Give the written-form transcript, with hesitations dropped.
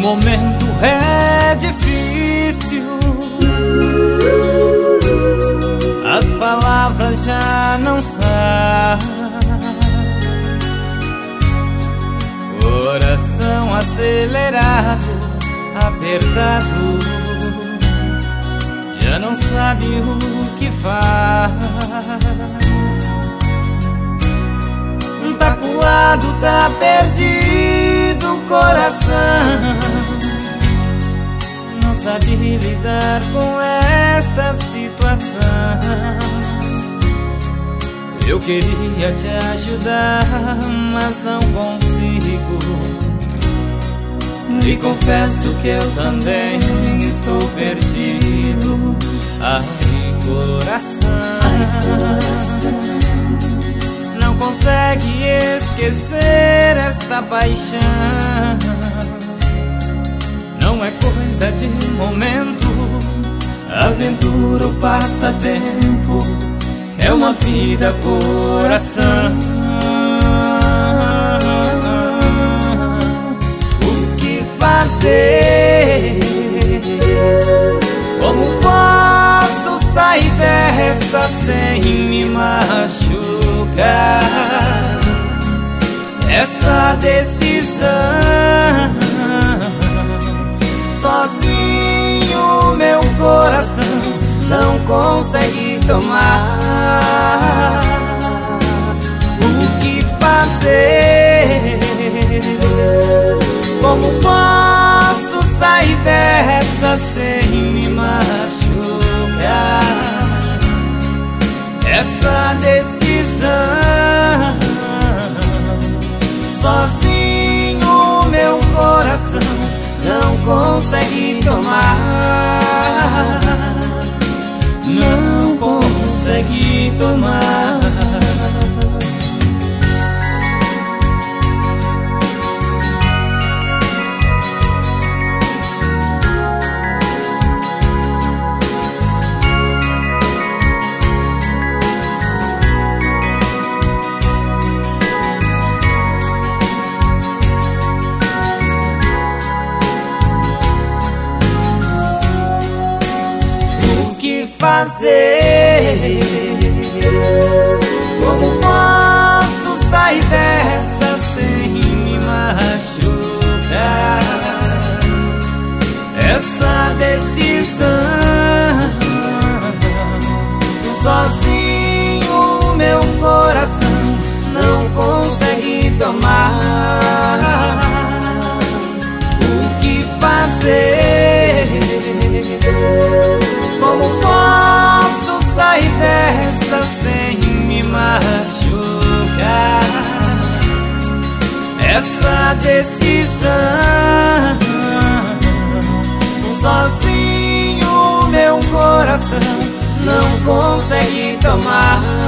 momento é difícil, as palavras já não saem. Coração acelerado, apertado, já não sabe o que faz. Tá coado, tá perdido o coração, não sabe lidar com esta situação. Eu queria te ajudar, mas não consigo. E confesso que eu também estou perdido. Ai, coração, não consegue esquecer esta paixão. Não é coisa de momento, aventura ou passatempo, é uma vida, coração. O que fazer? Como posso sair dessa sem me machucar? Essa decisão sozinho meu coração não consegue tomar. O que fazer? Como posso sair dessa sem me machucar? Essa decisão sozinho meu coração não consegue tomar. Não consegue tomar. Fazer? Como posso sair dessa sem me machucar? Essa decisão sozinho meu coração não consegue tomar. O que fazer? Como posso sair dessa sem me machucar? Essa decisão sozinho meu coração não consegue tomar.